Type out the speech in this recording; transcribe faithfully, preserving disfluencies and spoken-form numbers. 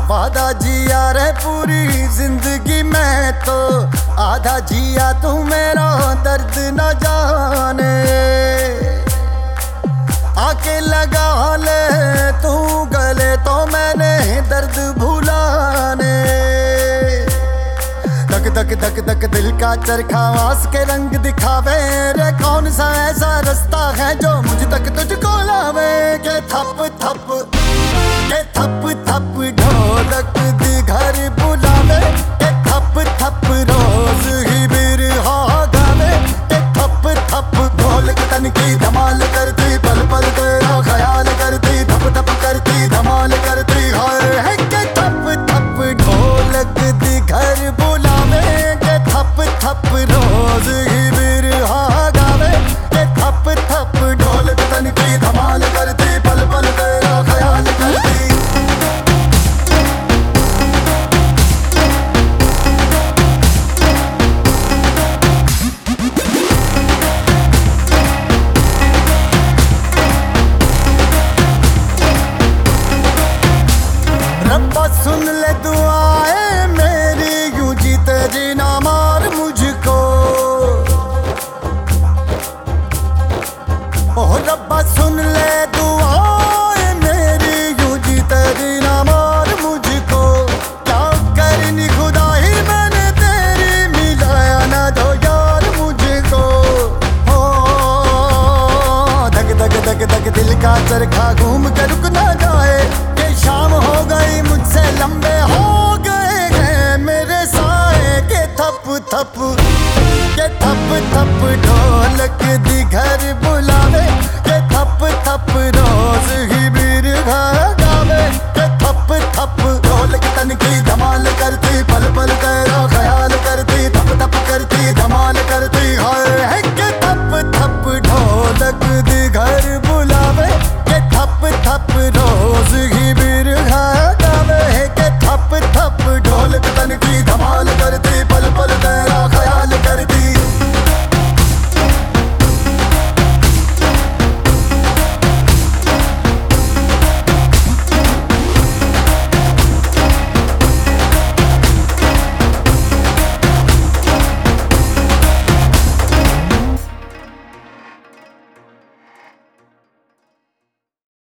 वादा जिया रे पूरी जिंदगी में तो आधा जिया तू मेरा दर्द न जाने। आके लगा ले तू गले तो मैंने दर्द भुलाने। धक धक धक धक दिल का चरखा आस के रंग दिखावे रे। कौन सा ऐसा रास्ता है जो मुझ तक तुझको लावे। के थप थप के थप थप ढोलक दी घर बुलावे। के थप थप रोज ही बिरहा गावे। के थप थप ढोलक तन की धमाल करती पल पल तेरा ख्याल करती। थप थप करती धमाल करती है। के थप थप ढोलक दी घर बुलावे। के थप थप रोज ही बिरहा गावे। के थप थप ढोलक तन की धमाल करती पल पल तेरा ख्याल करती। रब्बा सुन ले दुआएं मेरी यूं जी तेरी ना मार मुझको। ओह रब्बा सुन ले दुआएं मेरी यूं जी तेरी ना मार मुझको। क्या करनी खुदाई मैंने तेरी मिलाया ना दो यार मुझको। ओ धक धक धक धक दिल का चरखा घूम कर रुक ना जाए। के शाम हो गई मुझसे लंबे हो गए हैं मेरे साए। के थप थप के थप थप ढोलक